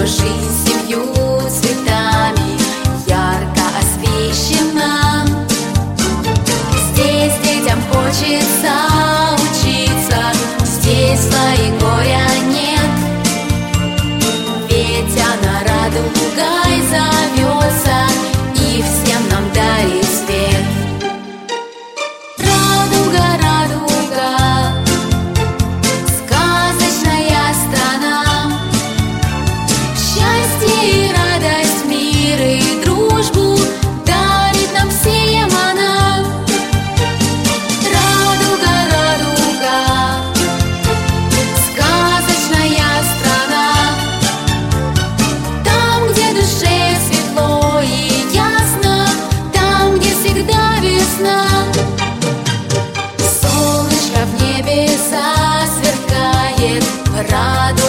жизнь семью цветами ярко освещена. Здесь детям хочется учиться, здесь зла и горя нет, ведь она радугой зовется и всем нам дарит свет. Радуга, радуга, сказочная страна, счастье и радость, мир и дружбу дарит нам всем она. Радуга, радуга, сказочная страна, там, где душе светло и ясно, там, где всегда весна. Солнышко в небе засверкает, радуга